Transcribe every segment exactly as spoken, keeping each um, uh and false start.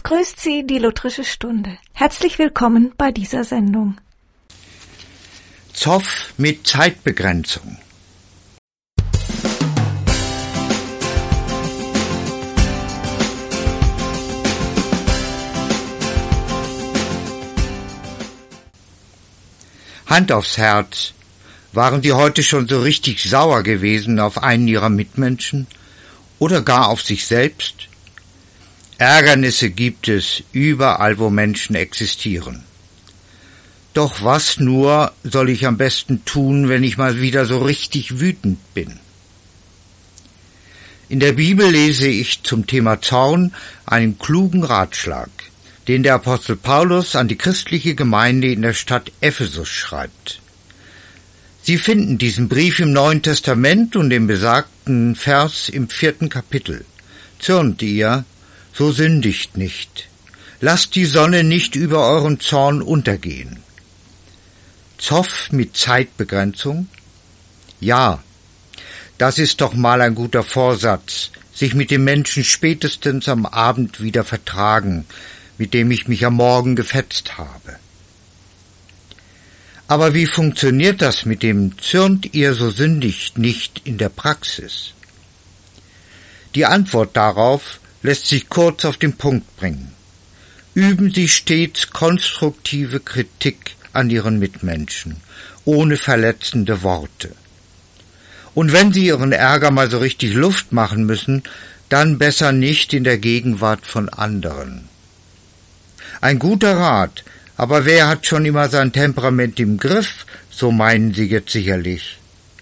grüßt Sie die Lutherische Stunde. Herzlich willkommen bei dieser Sendung. Zoff mit Zeitbegrenzung. Hand aufs Herz, waren Sie heute schon so richtig sauer gewesen auf einen Ihrer Mitmenschen oder gar auf sich selbst? Ärgernisse gibt es überall, wo Menschen existieren. Doch was nur soll ich am besten tun, wenn ich mal wieder so richtig wütend bin? In der Bibel lese ich zum Thema Zorn einen klugen Ratschlag, den der Apostel Paulus an die christliche Gemeinde in der Stadt Ephesus schreibt. Sie finden diesen Brief im Neuen Testament und den besagten Vers im vierten Kapitel. Zürnt ihr, so sündigt nicht. Lasst die Sonne nicht über euren Zorn untergehen. Zoff mit Zeitbegrenzung? Ja, das ist doch mal ein guter Vorsatz, sich mit dem Menschen spätestens am Abend wieder vertragen, mit dem ich mich am Morgen gefetzt habe. Aber wie funktioniert das mit dem Zürnt ihr, so sündigt nicht in der Praxis? Die Antwort darauf lässt sich kurz auf den Punkt bringen. Üben Sie stets konstruktive Kritik an Ihren Mitmenschen, ohne verletzende Worte. Und wenn Sie Ihren Ärger mal so richtig Luft machen müssen, dann besser nicht in der Gegenwart von anderen. Ein guter Rat, aber wer hat schon immer sein Temperament im Griff, so meinen Sie jetzt sicherlich.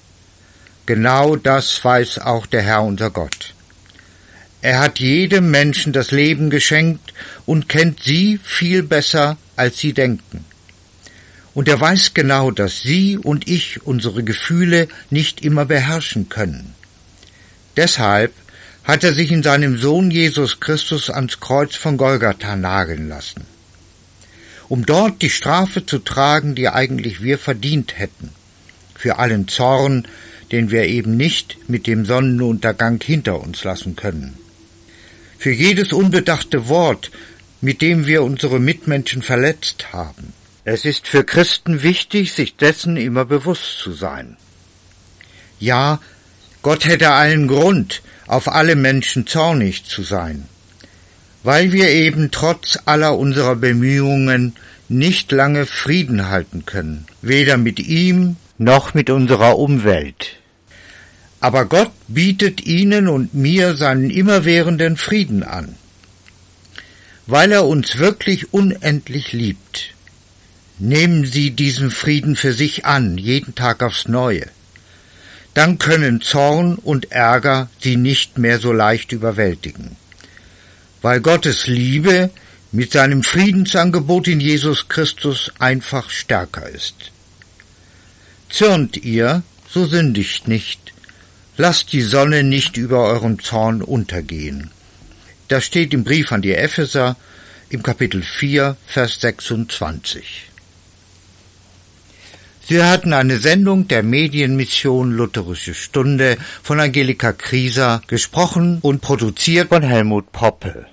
Genau das weiß auch der Herr unser Gott. Er hat jedem Menschen das Leben geschenkt und kennt Sie viel besser, als Sie denken. Und er weiß genau, dass Sie und ich unsere Gefühle nicht immer beherrschen können. Deshalb hat er sich in seinem Sohn Jesus Christus ans Kreuz von Golgatha nageln lassen, um dort die Strafe zu tragen, die eigentlich wir verdient hätten, für allen Zorn, den wir eben nicht mit dem Sonnenuntergang hinter uns lassen können, für jedes unbedachte Wort, mit dem wir unsere Mitmenschen verletzt haben. Es ist für Christen wichtig, sich dessen immer bewusst zu sein. Ja, Gott hätte allen Grund, auf alle Menschen zornig zu sein, weil wir eben trotz aller unserer Bemühungen nicht lange Frieden halten können, weder mit ihm noch mit unserer Umwelt. Aber Gott bietet Ihnen und mir seinen immerwährenden Frieden an, weil er uns wirklich unendlich liebt. Nehmen Sie diesen Frieden für sich an, jeden Tag aufs Neue. Dann können Zorn und Ärger Sie nicht mehr so leicht überwältigen, weil Gottes Liebe mit seinem Friedensangebot in Jesus Christus einfach stärker ist. Zürnt ihr, so sündigt nicht. Lasst die Sonne nicht über euren Zorn untergehen. Das steht im Brief an die Epheser im Kapitel vier, Vers sechsundzwanzig. Sie hörten eine Sendung der Medienmission Lutherische Stunde von Angelika Krieser, gesprochen und produziert von Helmut Poppe.